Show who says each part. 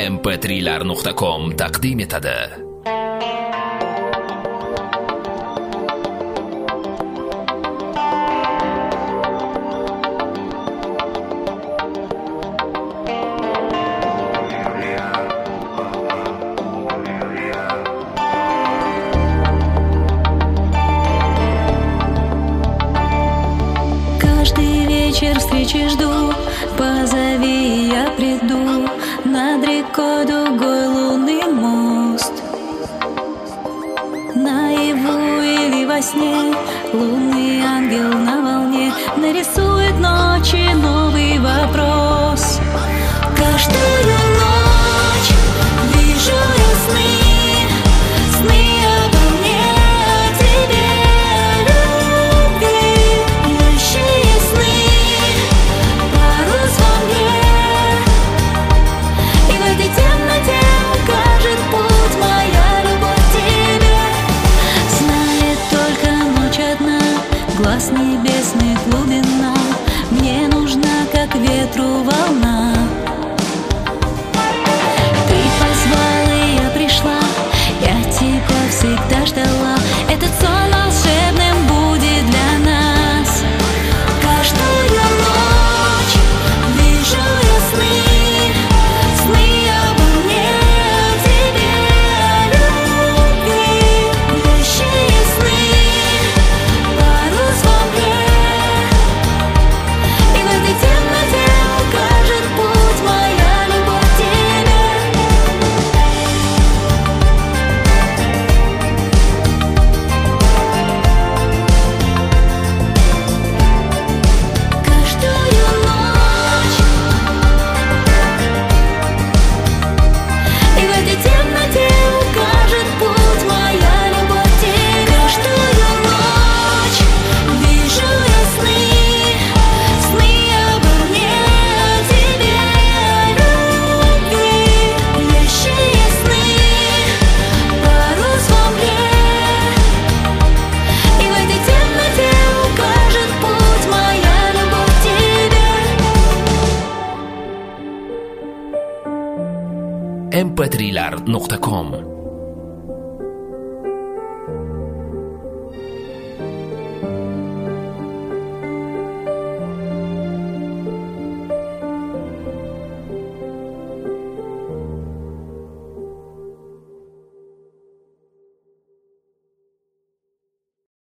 Speaker 1: mp3lar.com taqdim etadi.
Speaker 2: Каждый вечер встречи жду, позови, я приду. Над рекой дугой лунный мост. Наяву или во сне лунный ангел на волне нарисует ночи новый вопрос. Каждую ночь вижу я сны, сны обо мне, о тебе, любви, вещие сны, парус во мне. И в этой темноте укажет путь моя любовь к тебе. Знает только ночь одна, глаз небесных глубина, мне нужна, как ветру, волна. Ты позвал, и я пришла, я тебя всегда ждала. Этот сон волшебным будет для нас. Каждую ночь вижу я сны, сны обо мне, о тебе, любви, вещие сны, парус во мне. И в этой темноте укажет путь моя любовь к тебе. Каждую ночь. И в этой темноте укажет путь моя любовь к тебе. Каждую ночь вижу я сны, сны обо мне, о тебе, любви, вещие сны, парус во мне. И в этой темноте укажет путь моя любовь к тебе.
Speaker 1: mp3lar.com